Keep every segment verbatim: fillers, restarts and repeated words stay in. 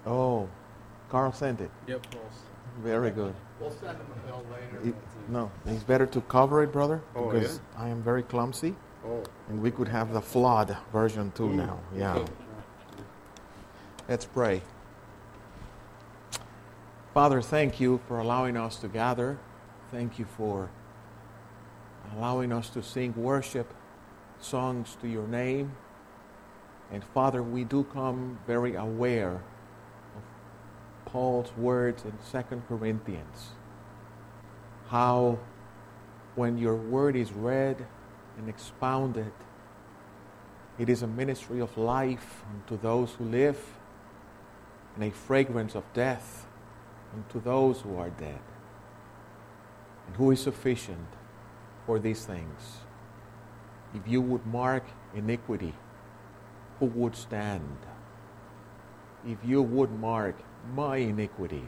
Oh, Carl sent it. Yep, Paul. Very good. We'll send him a bill later. It, no, it's better to cover it, brother, Oh, because yeah? I am very clumsy, Oh. and we could have the flawed version too now. Yeah. Let's pray. Father, thank you for allowing us to gather. Thank you for allowing us to sing worship songs to your name. And Father, we do come very aware of Paul's words in Second Corinthians. How when your word is read and expounded, it is a ministry of life unto those who live and a fragrance of death unto those who are dead. And who is sufficient for these things? If you would mark iniquity, who would stand? If you would mark my iniquities,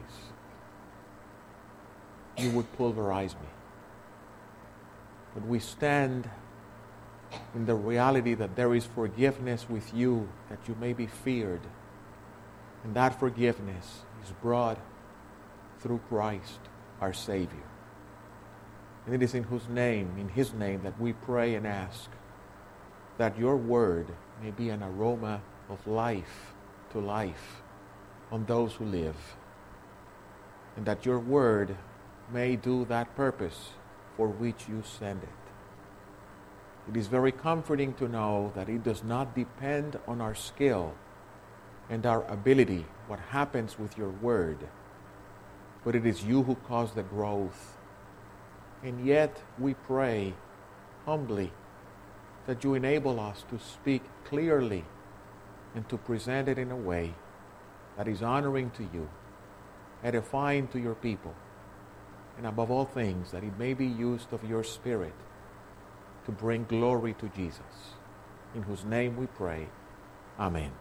you would pulverize me. But we stand in the reality that there is forgiveness with you, that you may be feared. And that forgiveness is brought through Christ, our Savior. And it is in whose name, in His name, that we pray and ask that your word may be an aroma of life to life on those who live. And that your word may do that purpose for which you send it. It is very comforting to know that it does not depend on our skill and our ability, what happens with your word, but it is you who cause the growth. And yet we pray humbly that you enable us to speak clearly and to present it in a way that is honoring to you, edifying to your people, and above all things, that it may be used of your Spirit to bring glory to Jesus, in whose name we pray. Amen.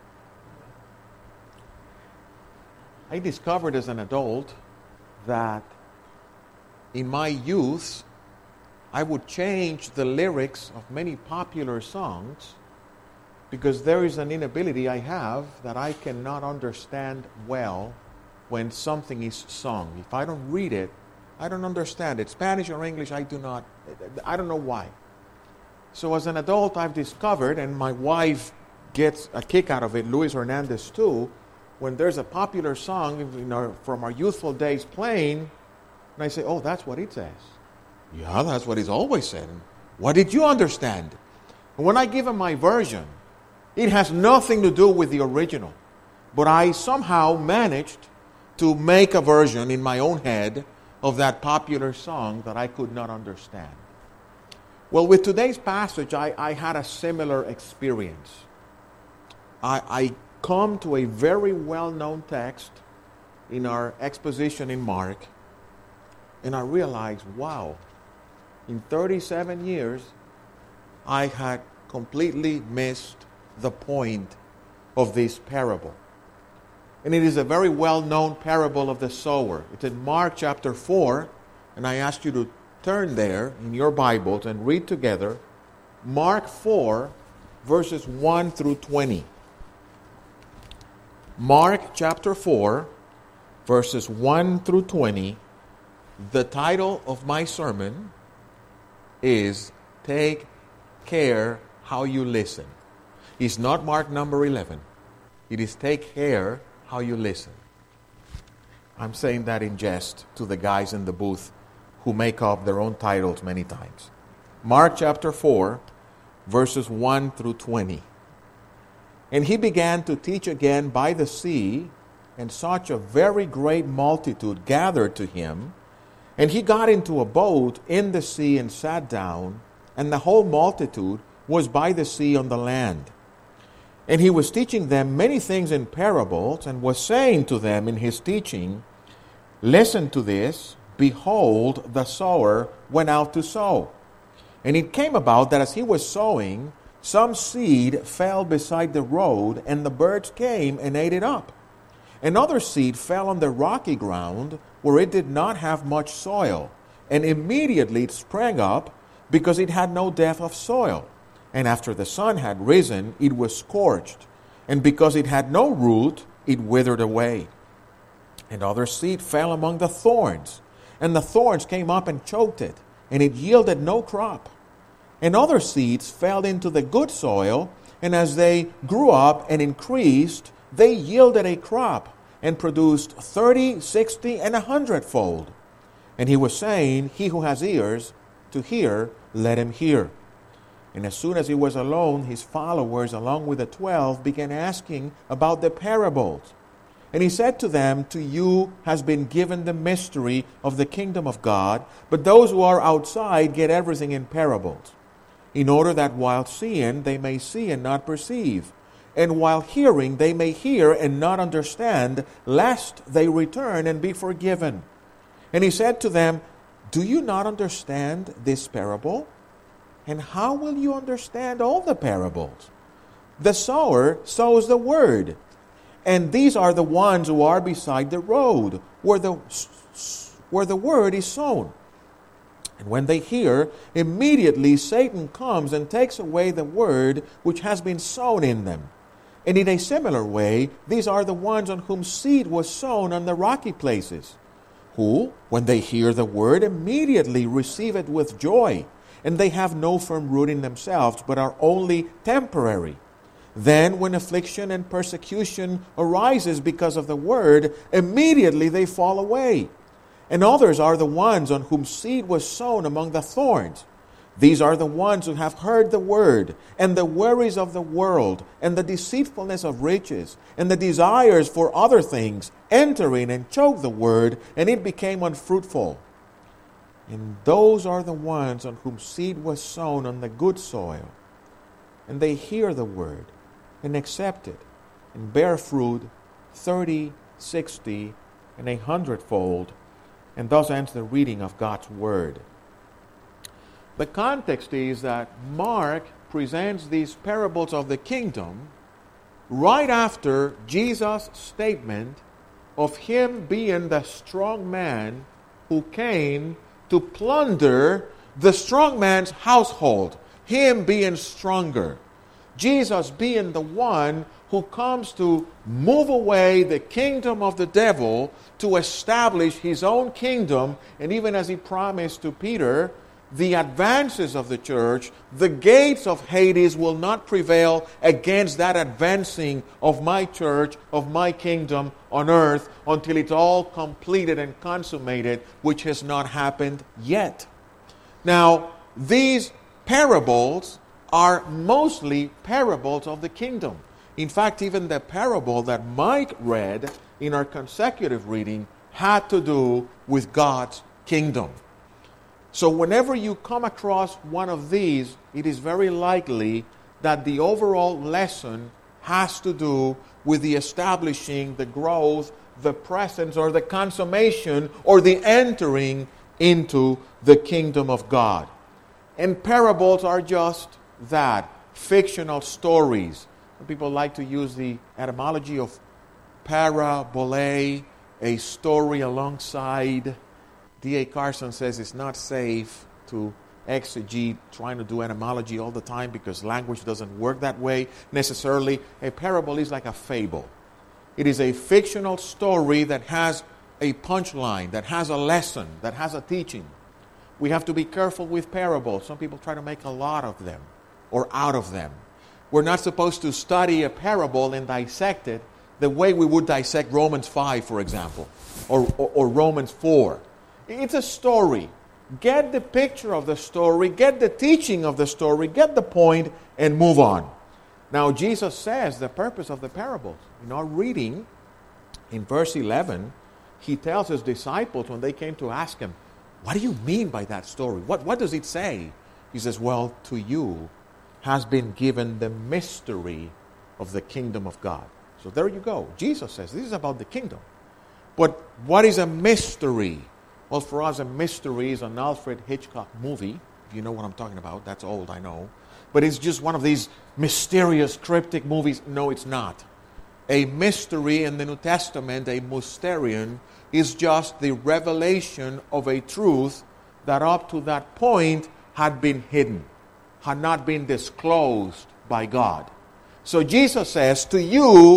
I discovered as an adult that in my youth, I would change the lyrics of many popular songs because there is an inability I have that I cannot understand well when something is sung. If I don't read it, I don't understand it. Spanish or English, I do not. I don't know why. So as an adult, I've discovered, and my wife gets a kick out of it, Luis Hernandez too, when there's a popular song in our, from our youthful days playing, and I say, oh, that's what it says. Yeah, that's what he's always said. What did you understand? And when I give him my version, it has nothing to do with the original. But I somehow managed to make a version in my own head of that popular song that I could not understand. Well, with today's passage, I, I had a similar experience. I, I come to a very well-known text in our exposition in Mark, and I realized, wow, in thirty-seven years, I had completely missed the point of this parable. And it is a very well-known parable of the sower. It's in Mark chapter four, and I ask you to turn there in your Bibles and read together Mark four, verses one through twenty. Mark chapter four, verses one through twenty. The title of my sermon is Take Care How You Listen. It's not Mark number eleven. It is Take Care How You Listen. I'm saying that in jest to the guys in the booth who make up their own titles many times. Mark chapter four, verses one through twenty. And he began to teach again by the sea, and such a very great multitude gathered to him. And he got into a boat in the sea and sat down, and the whole multitude was by the sea on the land. And he was teaching them many things in parables, and was saying to them in his teaching, listen to this, behold, the sower went out to sow. And it came about that as he was sowing, some seed fell beside the road, and the birds came and ate it up. Another seed fell on the rocky ground, where it did not have much soil, and immediately it sprang up, because it had no depth of soil. And after the sun had risen, it was scorched, and because it had no root, it withered away. And other seed fell among the thorns, and the thorns came up and choked it, and it yielded no crop. And other seeds fell into the good soil, and as they grew up and increased, they yielded a crop, and produced thirty, sixty, and a hundredfold. And he was saying, He who has ears to hear, let him hear. And as soon as he was alone, his followers, along with the twelve, began asking about the parables. And he said to them, To you has been given the mystery of the kingdom of God, but those who are outside get everything in parables, in order that while seeing they may see and not perceive, and while hearing they may hear and not understand, lest they return and be forgiven. And he said to them, Do you not understand this parable? And how will you understand all the parables? The sower sows the word, and these are the ones who are beside the road, where the, where the word is sown. And when they hear, immediately Satan comes and takes away the word which has been sown in them. And in a similar way, these are the ones on whom seed was sown on the rocky places, who, when they hear the word, immediately receive it with joy, and they have no firm root in themselves, but are only temporary. Then, when affliction and persecution arises because of the word, immediately they fall away. And others are the ones on whom seed was sown among the thorns. These are the ones who have heard the word, and the worries of the world, and the deceitfulness of riches, and the desires for other things enter in and choke the word, and it became unfruitful. And those are the ones on whom seed was sown on the good soil. And they hear the word, and accept it, and bear fruit thirty, sixty, and a hundredfold. And thus ends the reading of God's word. The context is that Mark presents these parables of the kingdom right after Jesus' statement of him being the strong man who came to plunder the strong man's household, him being stronger. Jesus being the one who comes to move away the kingdom of the devil to establish his own kingdom, and even as he promised to Peter, the advances of the church, the gates of Hades will not prevail against that advancing of my church, of my kingdom on earth, until it's all completed and consummated, which has not happened yet. Now, these parables are mostly parables of the kingdom. In fact, even the parable that Mike read in our consecutive reading had to do with God's kingdom. So whenever you come across one of these, it is very likely that the overall lesson has to do with the establishing, the growth, the presence, or the consummation, or the entering into the kingdom of God. And parables are just that, fictional stories. People like to use the etymology of parabole, a story alongside. D A Carson says it's not safe to exegete, trying to do etymology all the time, because language doesn't work that way necessarily. A parable is like a fable. It is a fictional story that has a punchline, that has a lesson, that has a teaching. We have to be careful with parables. Some people try to make a lot of them or out of them. We're not supposed to study a parable and dissect it the way we would dissect Romans five, for example, or, or, or Romans four. It's a story. Get the picture of the story, get the teaching of the story, get the point, and move on. Now, Jesus says the purpose of the parables. In our reading, in verse eleven, he tells his disciples when they came to ask him, what do you mean by that story? What, what does it say? He says, well, to you has been given the mystery of the kingdom of God. So there you go. Jesus says this is about the kingdom. But what is a mystery? Well, for us, a mystery is an Alfred Hitchcock movie. If you know what I'm talking about, that's old, I know. But it's just one of these mysterious, cryptic movies. No, it's not. A mystery in the New Testament, a mysterion, is just the revelation of a truth that up to that point had been hidden, had not been disclosed by God. So Jesus says, to you,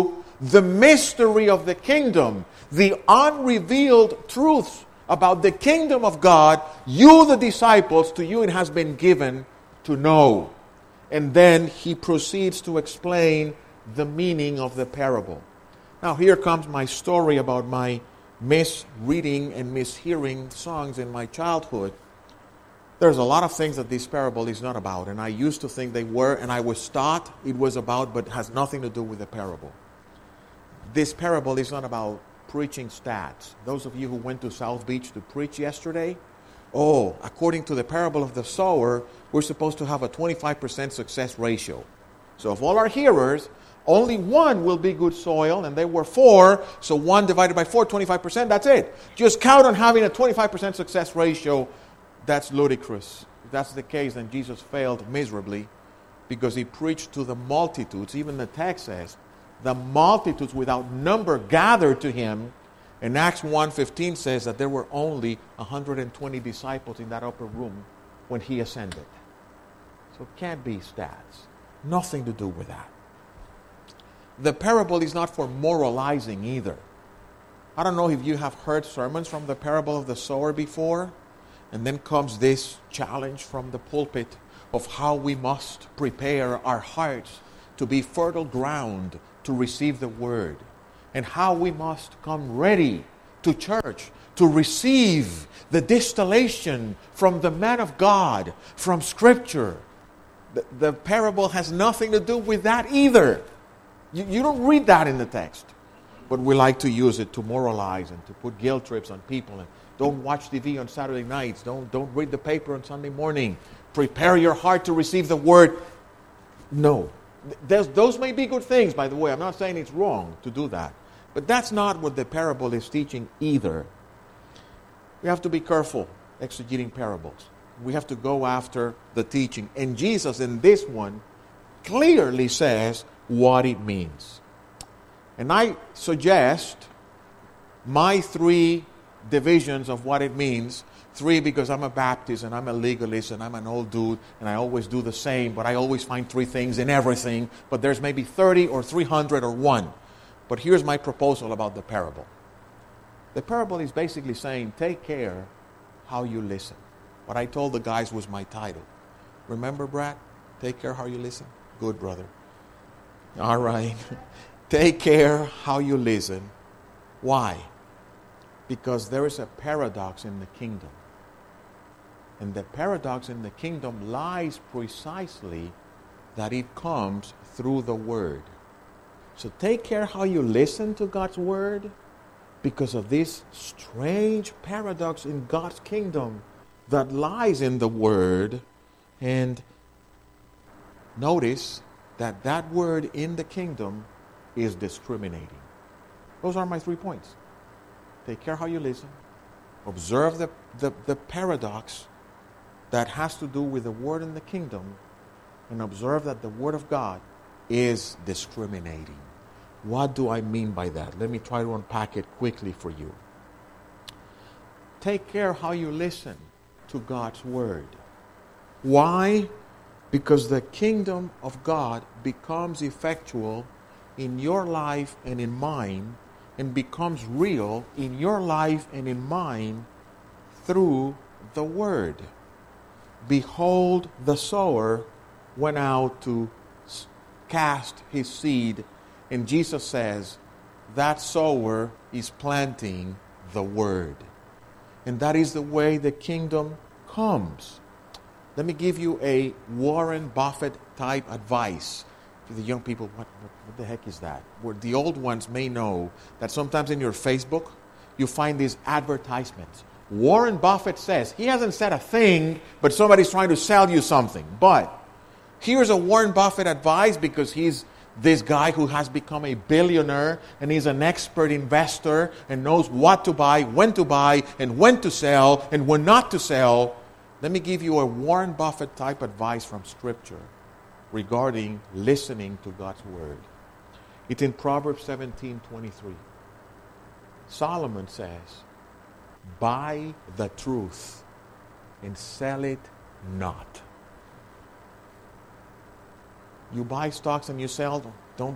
the mystery of the kingdom, the unrevealed truths about the kingdom of God, you, the disciples, to you it has been given to know. And then he proceeds to explain the meaning of the parable. Now here comes my story about my misreading and mishearing songs in my childhood. There's a lot of things that this parable is not about, and I used to think they were, and I was taught it was about, but has nothing to do with the parable. This parable is not about preaching stats. Those of you who went to South Beach to preach yesterday, oh, according to the parable of the sower, we're supposed to have a twenty-five percent success ratio. So of all our hearers, only one will be good soil, and they were four, so one divided by four, twenty-five percent, that's it. Just count on having a twenty-five percent success ratio. That's ludicrous. If that's the case, then Jesus failed miserably because he preached to the multitudes. Even the text says, the multitudes without number gathered to him. And Acts one fifteen says that there were only one hundred twenty disciples in that upper room when he ascended. So it can't be stats. Nothing to do with that. The parable is not for moralizing either. I don't know if you have heard sermons from the parable of the sower before. And then comes this challenge from the pulpit of how we must prepare our hearts to be fertile ground to receive the word. And how we must come ready to church to receive the distillation from the man of God, from Scripture. The, the parable has nothing to do with that either. You, you don't read that in the text. But we like to use it to moralize and to put guilt trips on people. And don't watch T V on Saturday nights. Don't, don't read the paper on Sunday morning. Prepare your heart to receive the word. No. There's, those may be good things, by the way. I'm not saying it's wrong to do that. But that's not what the parable is teaching either. We have to be careful exegeting parables. We have to go after the teaching. And Jesus in this one clearly says what it means. And I suggest my three divisions of what it means. Three because I'm a Baptist and I'm a legalist and I'm an old dude and I always do the same, but I always find three things in everything. But there's maybe thirty or three hundred or one. But here's my proposal about the parable. The parable is basically saying, take care how you listen. What I told the guys was my title. Remember, Brad? Take care how you listen? Good, brother. All right. Take care how you listen. Why? Because there is a paradox in the kingdom. And the paradox in the kingdom lies precisely that it comes through the word. So take care how you listen to God's word because of this strange paradox in God's kingdom that lies in the word. And notice that that word in the kingdom is discriminating. Those are my three points. Take care how you listen. Observe the, the, the paradox that has to do with the word in the kingdom. And observe that the word of God is discriminating. What do I mean by that? Let me try to unpack it quickly for you. Take care how you listen to God's word. Why? Because the kingdom of God becomes effectual in your life and in mine, and becomes real in your life and in mine through the word. Behold, the sower went out to cast his seed, and Jesus says that sower is planting the word. And that is the way the kingdom comes. Let me give you a Warren Buffett type advice. To the young people, what, what, what the heck is that? Where the old ones may know that sometimes in your Facebook, you find these advertisements. Warren Buffett says, he hasn't said a thing, but somebody's trying to sell you something. But here's a Warren Buffett advice because he's this guy who has become a billionaire and he's an expert investor and knows what to buy, when to buy, and when to sell, and when not to sell. Let me give you a Warren Buffett type advice from Scripture regarding listening to God's word. It's in Proverbs seventeen twenty-three. Solomon says, buy the truth and sell it not. You buy stocks and you sell, don't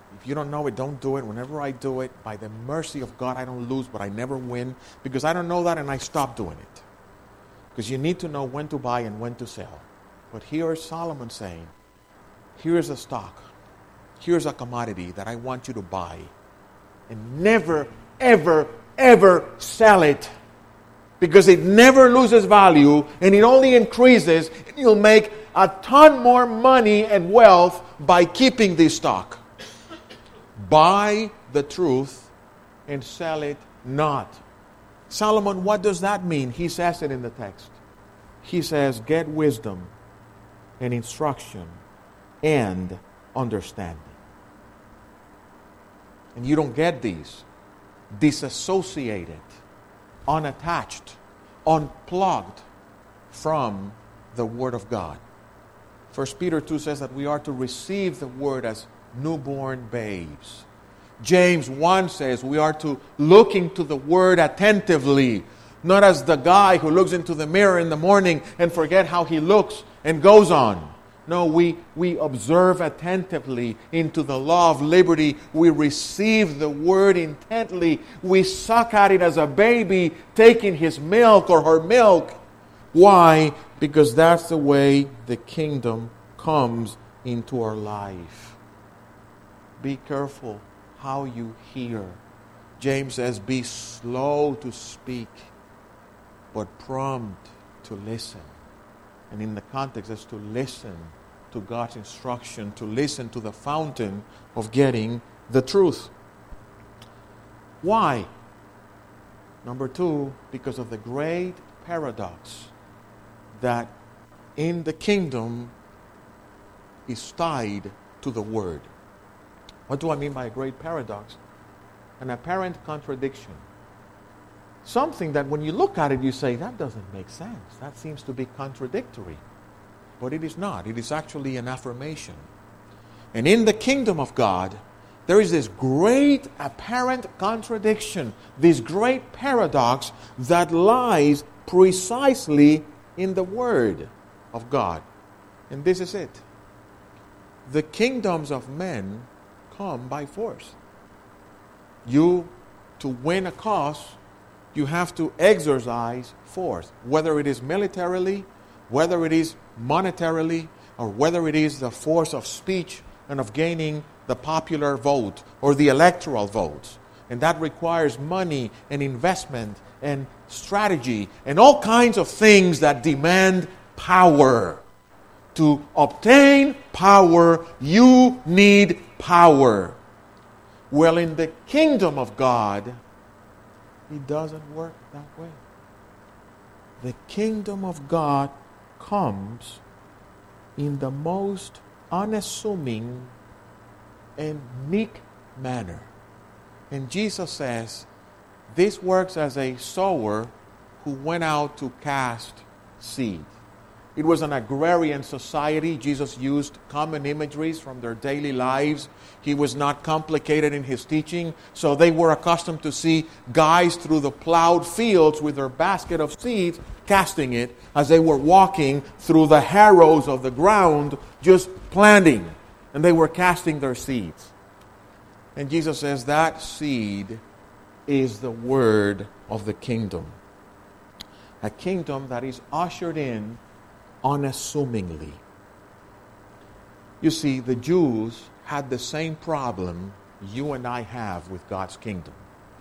If you don't know it, don't do it. Whenever I do it, by the mercy of God, I don't lose, but I never win because I don't know that and I stop doing it. Because you need to know when to buy and when to sell. But here is Solomon saying, here's a stock. Here's a commodity that I want you to buy. And never, ever, ever sell it. Because it never loses value and it only increases. And you'll make a ton more money and wealth by keeping this stock. Buy the truth and sell it not. Solomon, what does that mean? He says it in the text. He says, get wisdom and instruction and understanding. And you don't get these disassociated, unattached, unplugged from the Word of God. First Peter two says that we are to receive the Word as newborn babes. James one says we are to look into the Word attentively, not as the guy who looks into the mirror in the morning and forget how he looks and goes on. No, we, we observe attentively into the law of liberty. We receive the Word intently. We suck at it as a baby taking his milk or her milk. Why? Because that's the way the kingdom comes into our life. Be careful how you hear. James says, be slow to speak, but prompt to listen. And in the context, is to listen to God's instruction, to listen to the fountain of getting the truth. Why? Number two, because of the great paradox that in the kingdom is tied to the Word. What do I mean by a great paradox? An apparent contradiction. Something that when you look at it, you say, that doesn't make sense. That seems to be contradictory. But it is not. It is actually an affirmation. And in the kingdom of God, there is this great apparent contradiction, this great paradox that lies precisely in the Word of God. And this is it. The kingdoms of men come by force. You, to win a cause, you have to exercise force, whether it is militarily, whether it is monetarily, or whether it is the force of speech and of gaining the popular vote or the electoral votes. And that requires money and investment and strategy and all kinds of things that demand power. To obtain power, you need power. Well, in the kingdom of God, it doesn't work that way. The kingdom of God comes in the most unassuming and meek manner. And Jesus says, this works as a sower who went out to cast seed. It was an agrarian society. Jesus used common imageries from their daily lives. He was not complicated in his teaching. So they were accustomed to see guys through the plowed fields with their basket of seeds, casting it as they were walking through the harrows of the ground, just planting. And they were casting their seeds. And Jesus says that seed is the word of the kingdom. A kingdom that is ushered in unassumingly. You see, the Jews had the same problem you and I have with God's kingdom.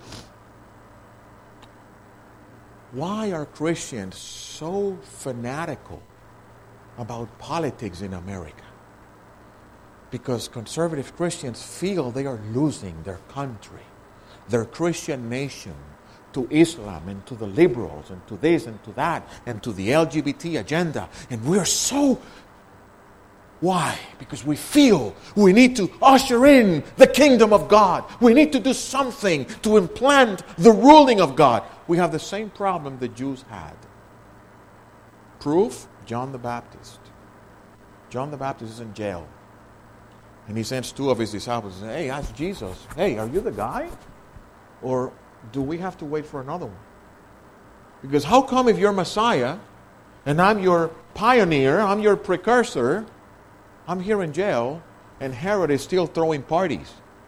Why are Christians so fanatical about politics in America? Because conservative Christians feel they are losing their country, their Christian nation, to Islam and to the liberals and to this and to that and to the L G B T agenda. And we are so... Why? Because we feel we need to usher in the kingdom of God. We need to do something to implant the ruling of God. We have the same problem the Jews had. Proof? John the Baptist. John the Baptist is in jail. And he sends two of his disciples and says, hey, ask Jesus, hey, are you the guy? Or do we have to wait for another one? Because how come if you're Messiah and I'm your pioneer, I'm your precursor, I'm here in jail and Herod is still throwing parties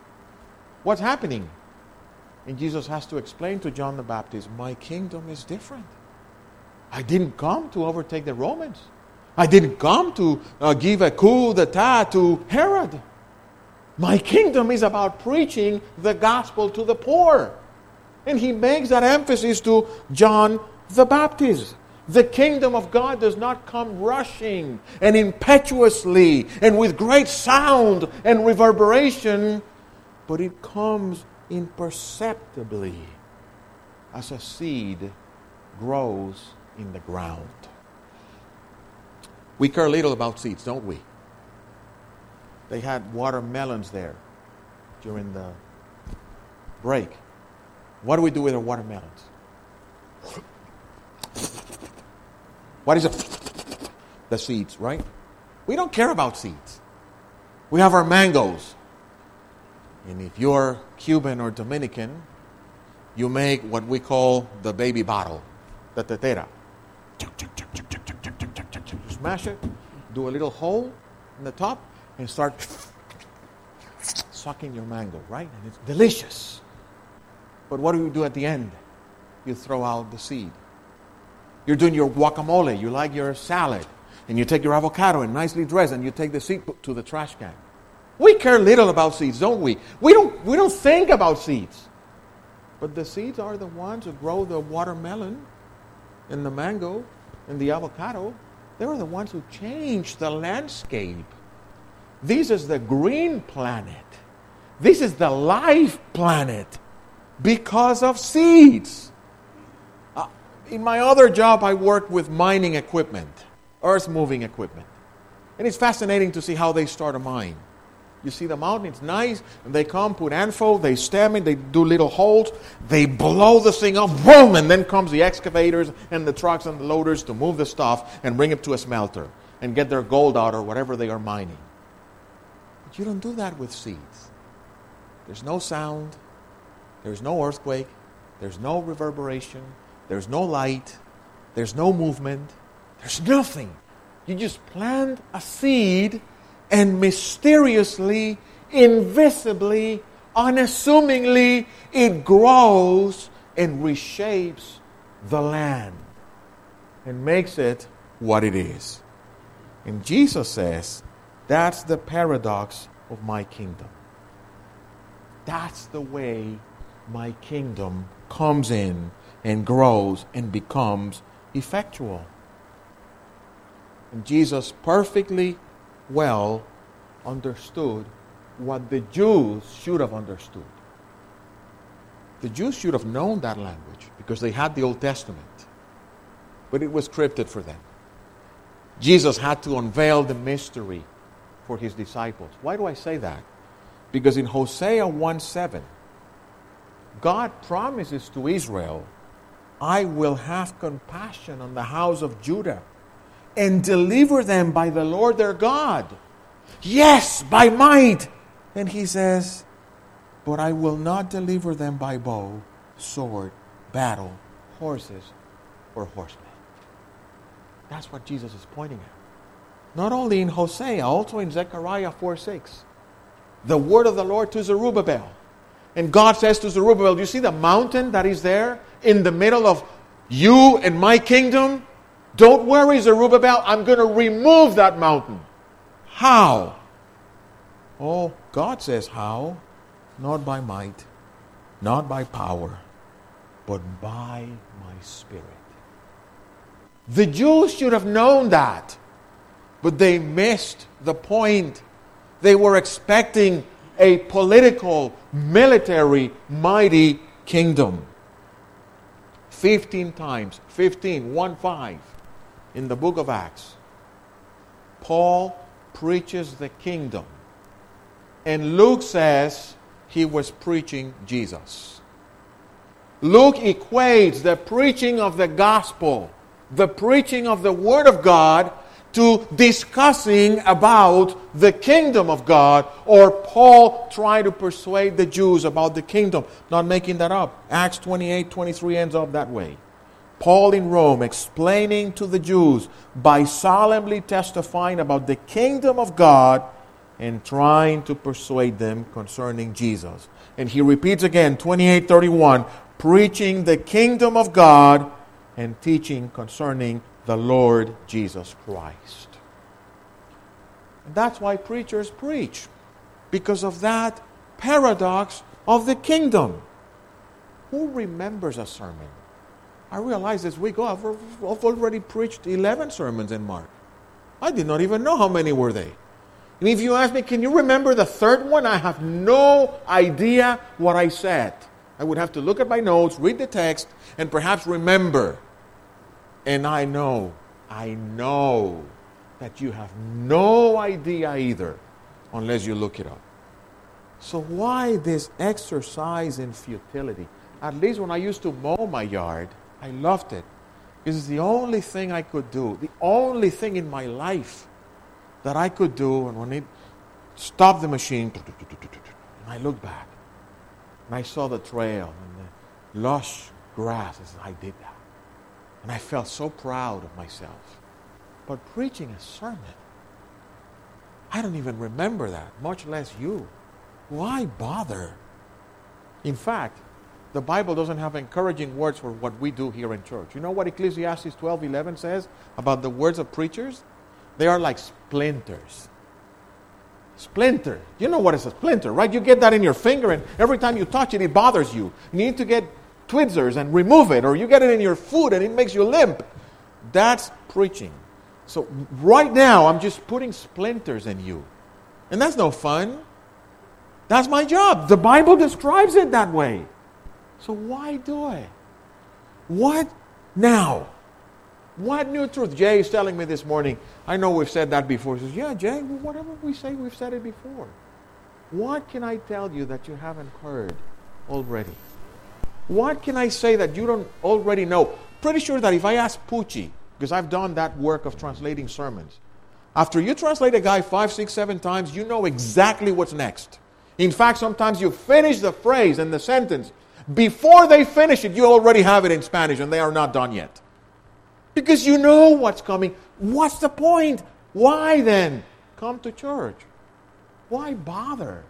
What's happening? And Jesus has to explain to John the Baptist, my kingdom is different. I didn't come to overtake the Romans. I didn't come to uh, give a coup d'etat to Herod. My kingdom is about preaching the gospel to the poor. And he makes that emphasis to John the Baptist. The kingdom of God does not come rushing and impetuously and with great sound and reverberation, but it comes imperceptibly as a seed grows in the ground. We care little about seeds, don't we? They had watermelons there during the break. What do we do with our watermelons? What is it? The seeds, right? We don't care about seeds. We have our mangoes. And if you're Cuban or Dominican, you make what we call the baby bottle, the tetera. You smash it, do a little hole in the top, and start sucking your mango, right? And it's delicious. But what do you do at the end? You throw out the seed. You're doing your guacamole. You like your salad. And you take your avocado and nicely dressed, and you take the seed to the trash can. We care little about seeds, don't we? We don't, we don't think about seeds. But the seeds are the ones that grow the watermelon and the mango and the avocado. They're the ones who change the landscape. This is the green planet. This is the life planet because of seeds. Uh, in my other job, I worked with mining equipment, earth-moving equipment. And it's fascinating to see how they start a mine. You see the mountain, it's nice, and they come, put anfo, they stem it, they do little holes, they blow the thing up, boom, and then comes the excavators and the trucks and the loaders to move the stuff and bring it to a smelter and get their gold out or whatever they are mining. But you don't do that with seeds. There's no sound, there's no earthquake, there's no reverberation, there's no light, there's no movement, there's nothing. You just plant a seed and mysteriously, invisibly, unassumingly, it grows and reshapes the land and makes it what it is. And Jesus says, that's the paradox of my kingdom. That's the way my kingdom comes in and grows and becomes effectual. And Jesus perfectly well understood what the Jews should have understood. The Jews should have known that language because they had the Old Testament. But it was cryptic for them. Jesus had to unveil the mystery for his disciples. Why do I say that? Because in Hosea one seven, God promises to Israel, I will have compassion on the house of Judah and deliver them by the Lord their God. Yes, by might. And he says, but I will not deliver them by bow, sword, battle, horses, or horsemen. That's what Jesus is pointing at. Not only in Hosea, also in Zechariah four six. The word of the Lord to Zerubbabel. And God says to Zerubbabel, do you see the mountain that is there in the middle of you and my kingdom? Don't worry, Zerubbabel, I'm going to remove that mountain. How? Oh, God says how? Not by might, not by power, but by my Spirit. The Jews should have known that, but they missed the point. They were expecting a political, military, mighty kingdom. Fifteen times, fifteen, one five, in the book of Acts, Paul preaches the kingdom. And Luke says he was preaching Jesus. Luke equates the preaching of the gospel, the preaching of the Word of God, to discussing about the kingdom of God, or Paul trying to persuade the Jews about the kingdom. Not making that up. Acts twenty-eight twenty-three ends up that way. Paul in Rome explaining to the Jews by solemnly testifying about the kingdom of God and trying to persuade them concerning Jesus. And he repeats again, twenty-eight thirty-one, preaching the kingdom of God and teaching concerning the Lord Jesus Christ. And that's why preachers preach, because of that paradox of the kingdom. Who remembers a sermon? I realized this week, oh, I've, I've already preached eleven sermons in Mark. I did not even know how many were they. And if you ask me, can you remember the third one? I have no idea what I said. I would have to look at my notes, read the text, and perhaps remember. And I know, I know that you have no idea either, unless you look it up. So why this exercise in futility? At least when I used to mow my yard, I loved it. It is the only thing I could do, the only thing in my life that I could do. And when it stopped the machine, and I looked back, and I saw the trail and the lush grass, as I did that. And I felt so proud of myself. But preaching a sermon, I don't even remember that, much less you. Why bother? In fact, the Bible doesn't have encouraging words for what we do here in church. You know what Ecclesiastes twelve eleven says about the words of preachers? They are like splinters. Splinter. You know what is a splinter, right? You get that in your finger, and every time you touch it, it bothers you. You need to get tweezers and remove it, or you get it in your foot and it makes you limp. That's preaching. So right now, I'm just putting splinters in you. And that's no fun. That's my job. The Bible describes it that way. So why do it? What now? What new truth? Jay is telling me this morning. I know we've said that before. He says, yeah, Jay, whatever we say, we've said it before. What can I tell you that you haven't heard already? What can I say that you don't already know? Pretty sure that if I ask Pucci, because I've done that work of translating sermons, after you translate a guy five, six, seven times, you know exactly what's next. In fact, sometimes you finish the phrase and the sentence. Before they finish it, you already have it in Spanish, and they are not done yet. Because you know what's coming. What's the point? Why then come to church? Why bother?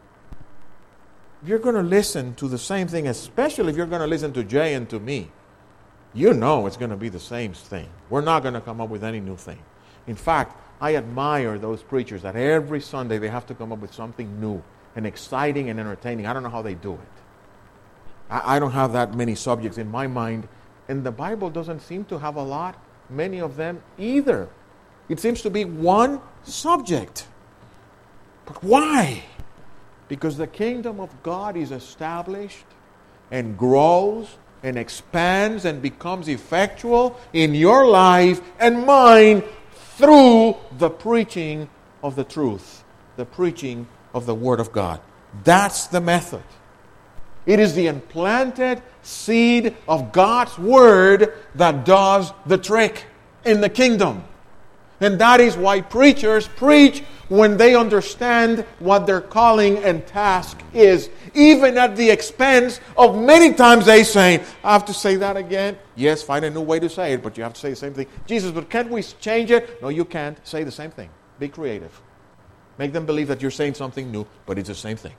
If you're going to listen to the same thing, especially if you're going to listen to Jay and to me, you know it's going to be the same thing. We're not going to come up with any new thing. In fact, I admire those preachers that every Sunday they have to come up with something new and exciting and entertaining. I don't know how they do it. I, I don't have that many subjects in my mind, and the Bible doesn't seem to have a lot, many of them either. It seems to be one subject. But why? Because the kingdom of God is established and grows and expands and becomes effectual in your life and mine through the preaching of the truth, the preaching of the Word of God. That's the method. It is the implanted seed of God's Word that does the trick in the kingdom. And that is why preachers preach when they understand what their calling and task is, even at the expense of many times they say, I have to say that again. Yes, find a new way to say it, but you have to say the same thing. Jesus, but can't we change it? No, you can't. Say the same thing. Be creative. Make them believe that you're saying something new, but it's the same thing.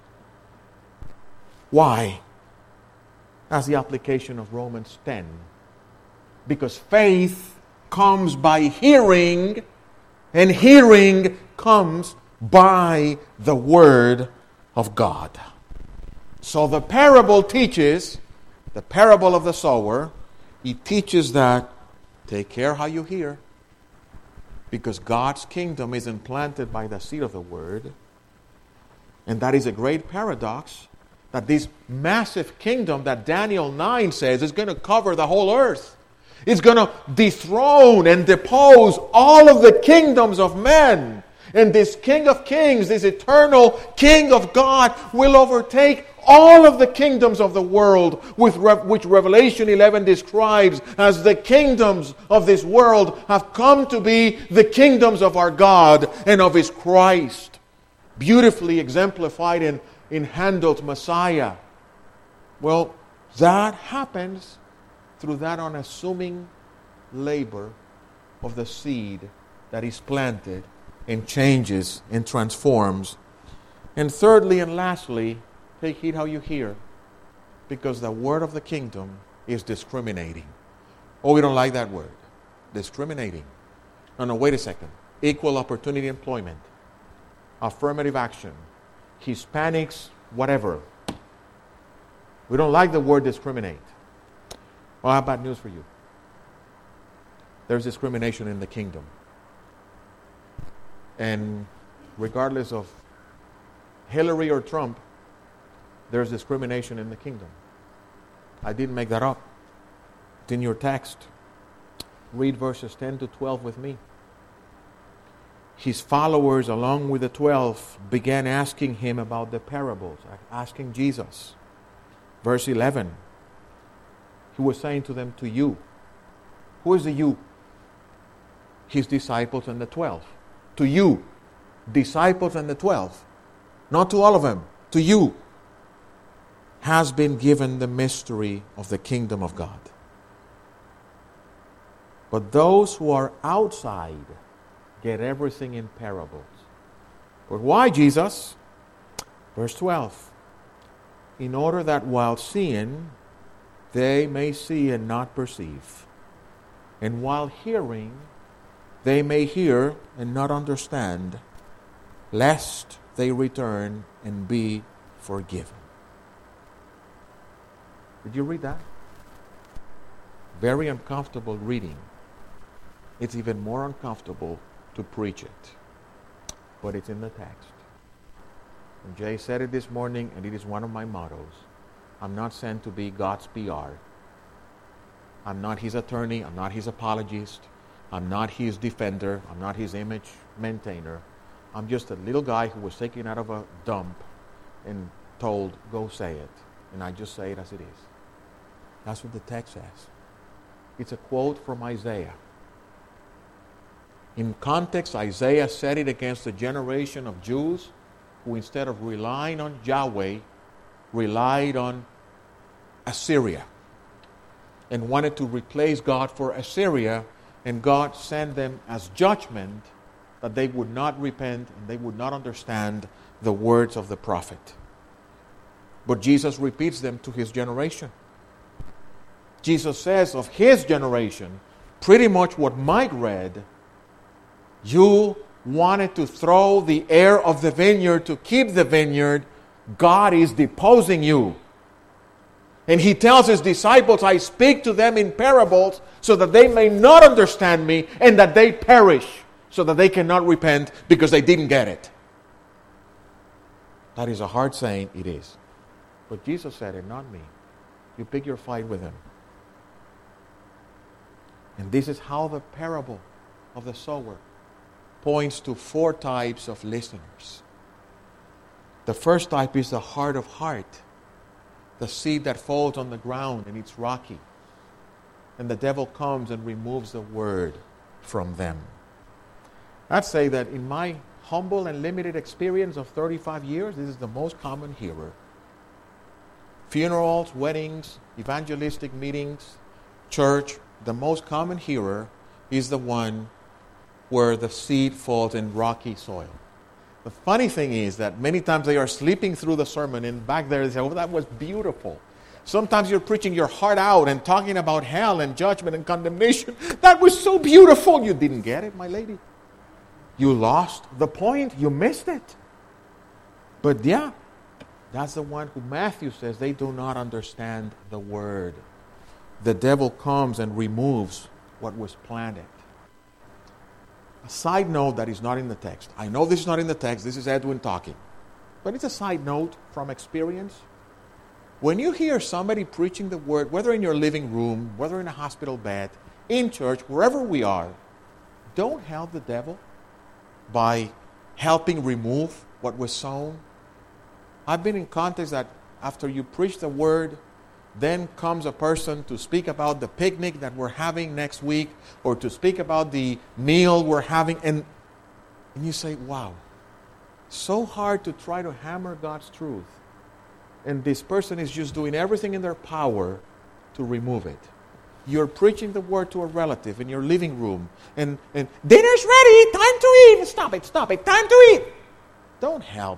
Why? That's the application of Romans ten. Because faith comes by hearing, and hearing comes by the Word of God. So the parable teaches, the parable of the sower, it teaches that take care how you hear, because God's kingdom is implanted by the seed of the Word. And that is a great paradox, that this massive kingdom that Daniel nine says is going to cover the whole earth. It's going to dethrone and depose all of the kingdoms of men. And this King of Kings, this eternal King of God, will overtake all of the kingdoms of the world, with which Revelation eleven describes as the kingdoms of this world have come to be the kingdoms of our God and of His Christ. Beautifully exemplified in, in Handel's Messiah. Well, that happens through that unassuming labor of the seed that is planted and changes and transforms And thirdly and lastly, take heed how you hear, because the word of the kingdom is discriminating. Oh, we don't like that word. Discriminating. No, no, wait a second. Equal opportunity employment. Affirmative action. Hispanics, whatever. We don't like the word discriminate. Well, I have bad news for you. There's discrimination in the kingdom. And regardless of Hillary or Trump, there's discrimination in the kingdom. I didn't make that up. It's in your text. Read verses ten to twelve with me. His followers, along with the twelve, began asking him about the parables, asking Jesus. Verse eleven, he was saying to them, to you. Who is the you? His disciples and the twelve. To you, disciples and the twelve. Not to all of them, to you has been given the mystery of the kingdom of God. But those who are outside get everything in parables. But why, Jesus? Verse twelve. In order that while seeing, they may see and not perceive. And while hearing, they may hear and not understand, lest they return and be forgiven. Did you read that? Very uncomfortable reading. It's even more uncomfortable to preach it. But it's in the text. And Jay said it this morning, and it is one of my mottos. I'm not sent to be God's P R. I'm not his attorney. I'm not his apologist. I'm not his defender. I'm not his image maintainer. I'm just a little guy who was taken out of a dump and told, go say it. And I just say it as it is. That's what the text says. It's a quote from Isaiah. In context, Isaiah said it against a generation of Jews who, instead of relying on Yahweh, relied on Assyria and wanted to replace God for Assyria, and God sent them as judgment that they would not repent and they would not understand the words of the prophet. But Jesus repeats them to his generation. Jesus says of his generation, pretty much what Mike read, you wanted to throw the heir of the vineyard to keep the vineyard. God is deposing you. And he tells his disciples, I speak to them in parables so that they may not understand me and that they perish so that they cannot repent because they didn't get it. That is a hard saying, it is. But Jesus said it, not me. You pick your fight with him. And this is how the parable of the sower points to four types of listeners. The first type is the heart of heart. The seed that falls on the ground and it's rocky. And the devil comes and removes the word from them. I'd say that in my humble and limited experience of thirty-five years, this is the most common hearer. Funerals, weddings, evangelistic meetings, church, the most common hearer is the one where the seed falls in rocky soil. The funny thing is that many times they are sleeping through the sermon and back there they say, oh, that was beautiful. Sometimes you're preaching your heart out and talking about hell and judgment and condemnation. That was so beautiful. You didn't get it, my lady. You lost the point. You missed it. But yeah, that's the one who Matthew says they do not understand the word. The devil comes and removes what was planted. A side note that is not in the text. I know this is not in the text. This is Edwin talking. But it's a side note from experience. When you hear somebody preaching the word, whether in your living room, whether in a hospital bed, in church, wherever we are, don't help the devil by helping remove what was sown. I've been in context that after you preach the word, then comes a person to speak about the picnic that we're having next week or to speak about the meal we're having. And, and you say, wow, so hard to try to hammer God's truth. And this person is just doing everything in their power to remove it. You're preaching the word to a relative in your living room. And, and dinner's ready, time to eat. Stop it, stop it, time to eat. Don't help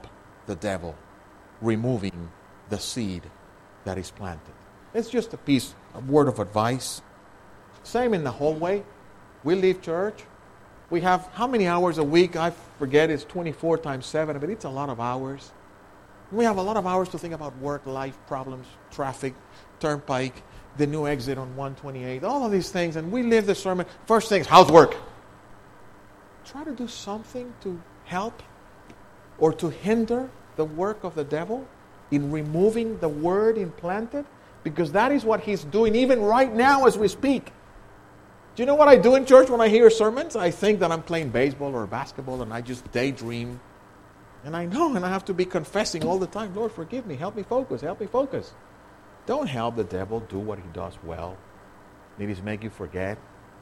the devil removing the seed that is planted. It's just a piece, a word of advice. Same in the hallway. We leave church. We have how many hours a week? I forget, it's twenty-four times seven, but it's a lot of hours. We have a lot of hours to think about work, life, problems, traffic, turnpike, the new exit on one twenty-eight, all of these things, and we live the sermon. First thing is, how's work? Try to do something to help or to hinder the work of the devil in removing the word implanted, because that is what he's doing even right now as we speak. Do you know what I do in church when I hear sermons? I think that I'm playing baseball or basketball, and I just daydream. And I know, and I have to be confessing all the time, Lord, forgive me, help me focus, help me focus. Don't help the devil do what he does well. It is make you forget.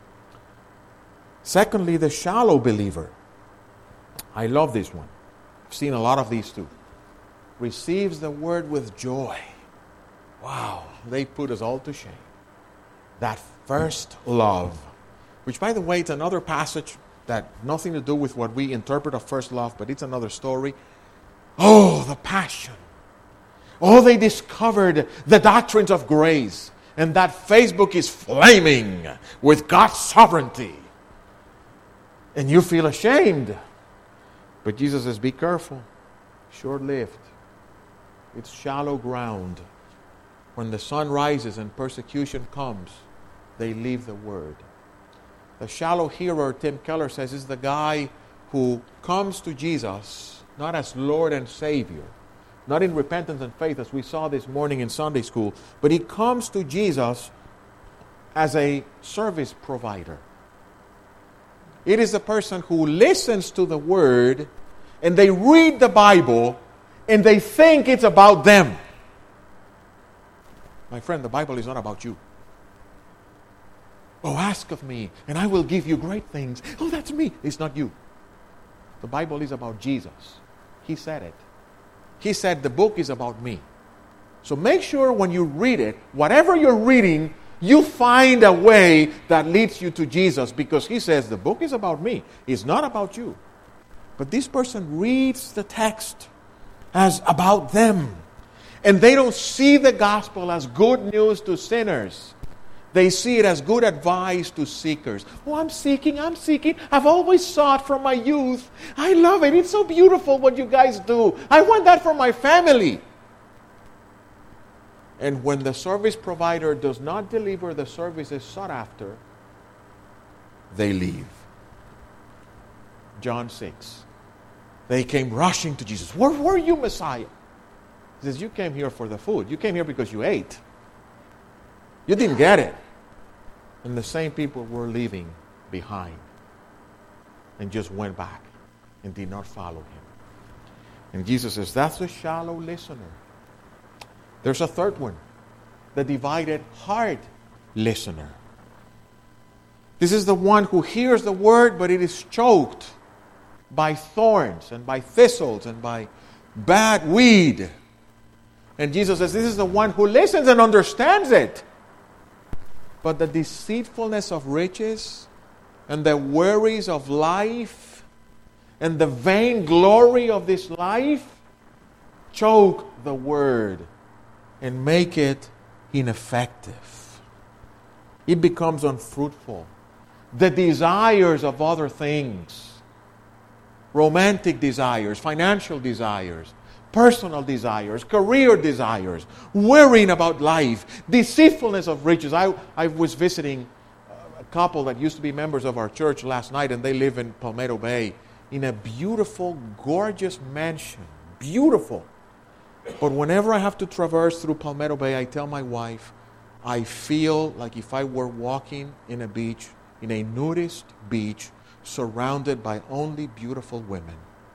Secondly, the shallow believer. I love this one. I've seen a lot of these too. Receives the word with joy. Wow, they put us all to shame. That first love, which, by the way, it's another passage that nothing to do with what we interpret of first love, but it's another story. Oh, the passion. Oh, they discovered the doctrines of grace, and that Facebook is flaming with God's sovereignty. And you feel ashamed. But Jesus says, be careful. Short-lived. It's shallow ground. When the sun rises and persecution comes, they leave the word. The shallow hearer, Tim Keller says, is the guy who comes to Jesus not as Lord and Savior, not in repentance and faith as we saw this morning in Sunday school, but he comes to Jesus as a service provider. It is the person who listens to the word and they read the Bible and they think it's about them. My friend, the Bible is not about you. Oh, ask of me, and I will give you great things. Oh, that's me. It's not you. The Bible is about Jesus. He said it. He said the book is about me. So make sure when you read it, whatever you're reading, you find a way that leads you to Jesus, because he says the book is about me. It's not about you. But this person reads the text as about them. And they don't see the gospel as good news to sinners. They see it as good advice to seekers. Oh, I'm seeking, I'm seeking. I've always sought from my youth. I love it. It's so beautiful what you guys do. I want that for my family. And when the service provider does not deliver the services sought after, they leave. John six. They came rushing to Jesus. Where were you, Messiah? He says, you came here for the food. You came here because you ate. You didn't get it. And the same people were leaving behind and just went back and did not follow him. And Jesus says, that's a shallow listener. There's a third one, the divided heart listener. This is the one who hears the word, but it is choked by thorns and by thistles and by bad weed. And Jesus says, this is the one who listens and understands it. But the deceitfulness of riches and the worries of life and the vain glory of this life choke the word and make it ineffective. It becomes unfruitful. The desires of other things, romantic desires, financial desires, personal desires, career desires, worrying about life, deceitfulness of riches. I, I was visiting a couple that used to be members of our church last night, and they live in Palmetto Bay in a beautiful, gorgeous mansion. Beautiful. But whenever I have to traverse through Palmetto Bay, I tell my wife, I feel like if I were walking in a beach, in a nudist beach, surrounded by only beautiful women.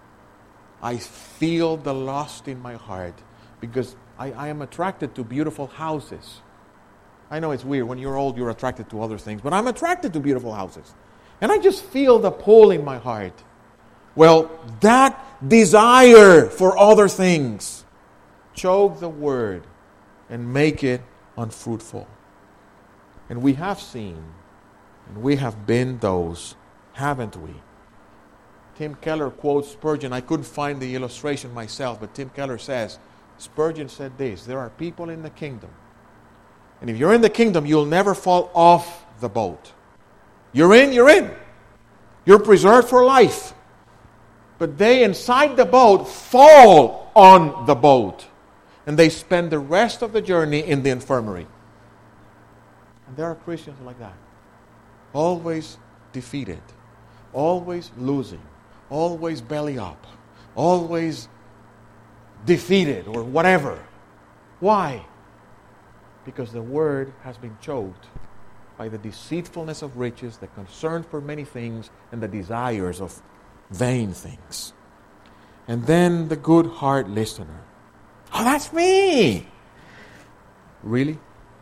I feel the lust in my heart because I, I am attracted to beautiful houses. I know it's weird. When you're old, you're attracted to other things. But I'm attracted to beautiful houses. And I just feel the pull in my heart. Well, that desire for other things choke the word and make it unfruitful. And we have seen, and we have been those, haven't we, Tim Keller quotes Spurgeon. I couldn't find the illustration myself, but Tim Keller says, Spurgeon said this, there are people in the kingdom, and if you're in the kingdom, you'll never fall off the boat. You're in, you're in. You're preserved for life. But they inside the boat fall on the boat, and they spend the rest of the journey in the infirmary. And there are Christians like that. Always defeated. Always losing. Always belly up. Always defeated or whatever. Why? Because the word has been choked by the deceitfulness of riches, the concern for many things, and the desires of vain things. And then the good heart listener. Oh, that's me! Really?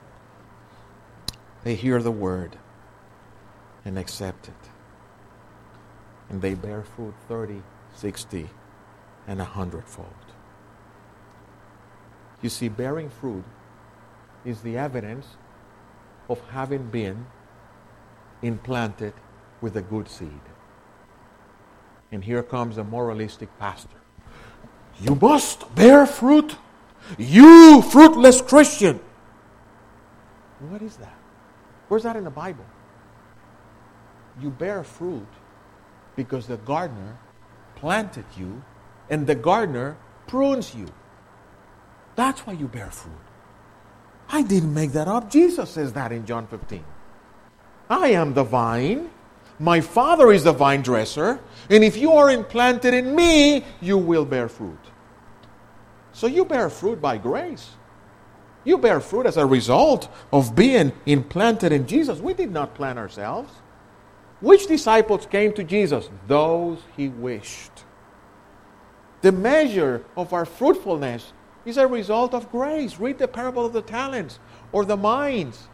They hear the word and accept it. And they bear fruit thirty, sixty, and a hundredfold. You see, bearing fruit is the evidence of having been implanted with a good seed. And here comes a moralistic pastor. You must bear fruit. You fruitless Christian. What is that? Where's that in the Bible? You bear fruit because the gardener planted you and the gardener prunes you. That's why you bear fruit. I didn't make that up. Jesus says that in John fifteen. I am the vine. My Father is the vine dresser. And if you are implanted in me, you will bear fruit. So you bear fruit by grace. You bear fruit as a result of being implanted in Jesus. We did not plant ourselves. Which disciples came to Jesus? Those he wished. The measure of our fruitfulness is a result of grace. Read the parable of the talents or the mines.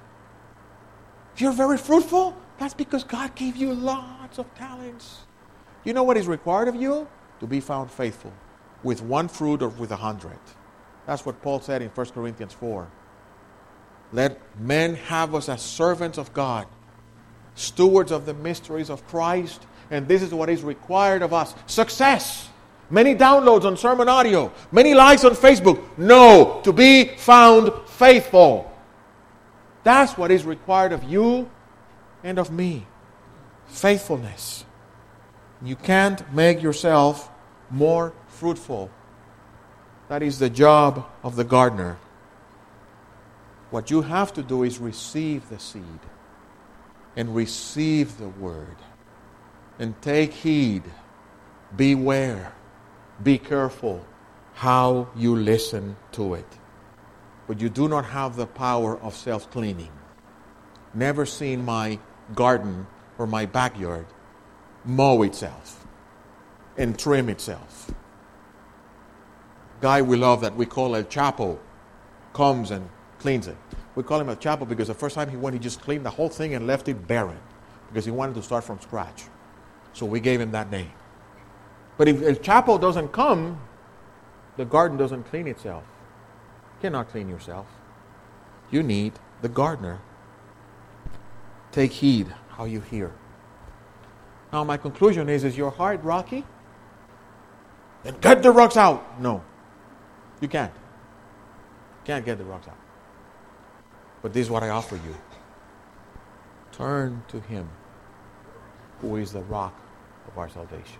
If you're very fruitful, that's because God gave you lots of talents. You know what is required of you? To be found faithful with one fruit or with a hundred. That's what Paul said in First Corinthians four. Let men have us as servants of God, stewards of the mysteries of Christ, and this is what is required of us. Success. Many downloads on sermon audio. Many likes on Facebook. No, to be found faithful. That's what is required of you and of me. Faithfulness. You can't make yourself more fruitful. That is the job of the gardener. What you have to do is receive the seed and receive the word and take heed. Beware. Be careful how you listen to it. But you do not have the power of self-cleaning. Never seen my garden or my backyard mow itself and trim itself. Guy we love that we call El Chapo comes and cleans it. We call him El Chapo because the first time he went, he just cleaned the whole thing and left it barren because he wanted to start from scratch. So we gave him that name. But if El Chapo doesn't come, the garden doesn't clean itself. You cannot clean yourself. You need the gardener. Take heed how you hear. Now my conclusion is, is your heart rocky? Then get the rocks out. No. You can't. You can't get the rocks out. But this is what I offer you. Turn to him who is the rock of our salvation.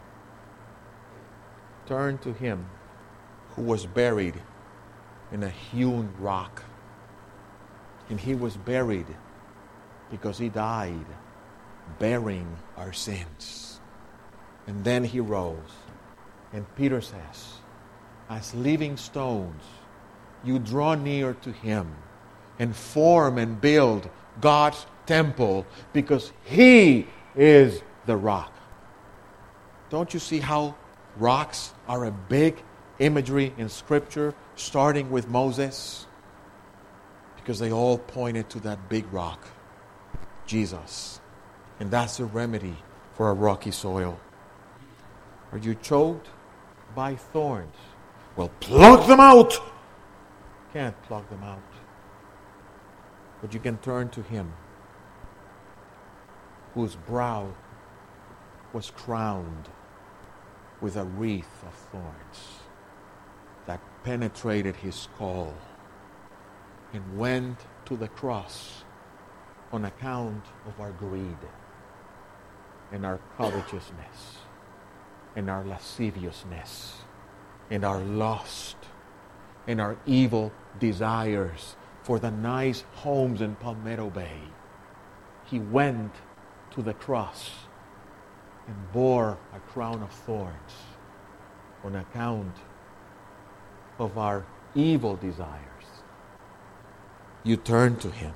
Turn to him who was buried in a hewn rock. And he was buried because he died bearing our sins. And then he rose. And Peter says, as living stones, you draw near to him and form and build God's temple because he is the rock. Don't you see how rocks are a big imagery in Scripture, starting with Moses? Because they all pointed to that big rock, Jesus. And that's the remedy for a rocky soil. Are you choked by thorns? Well, pluck them out. Can't pluck them out. But you can turn to him whose brow was crowned with a wreath of thorns that penetrated his skull and went to the cross on account of our greed and our covetousness and our lasciviousness and our lust and our evil desires for the nice homes in Palmetto Bay. He went to the cross and bore a crown of thorns on account of our evil desires. You turn to him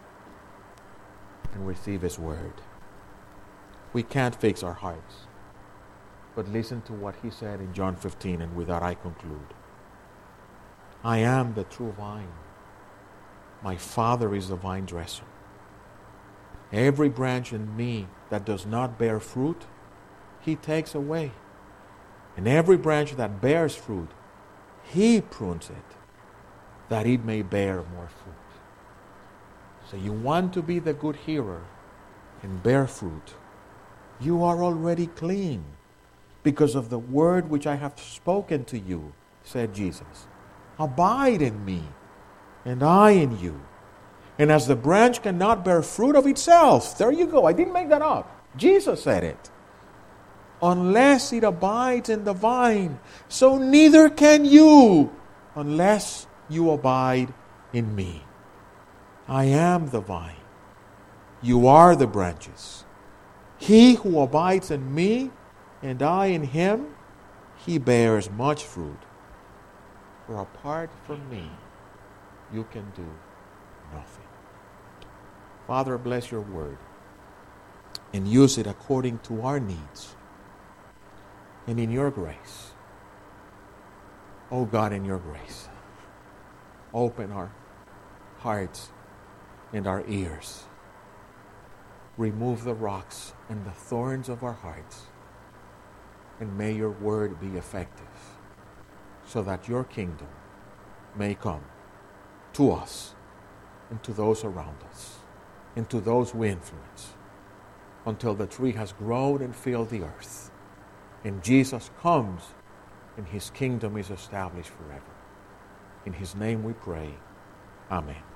and receive his word. We can't fix our hearts, but listen to what he said in John fifteen, and with that I conclude. I am the true vine. My Father is the vine dresser. Every branch in me that does not bear fruit, he takes away. And every branch that bears fruit, he prunes it, that it may bear more fruit. So you want to be the good hearer and bear fruit. You are already clean because of the word which I have spoken to you, said Jesus. Abide in me, and I in you. And as the branch cannot bear fruit of itself, there you go, I didn't make that up. Jesus said it. Unless it abides in the vine, so neither can you unless you abide in me. I am the vine. You are the branches. He who abides in me and I in him, he bears much fruit. For apart from me, you can do nothing. Father, bless your word and use it according to our needs and in your grace. Oh God, in your grace, open our hearts and our ears. Remove the rocks and the thorns of our hearts, and may your word be effective so that your kingdom may come to us and to those around us and to those we influence until the tree has grown and filled the earth and Jesus comes and his kingdom is established forever. In his name we pray. Amen.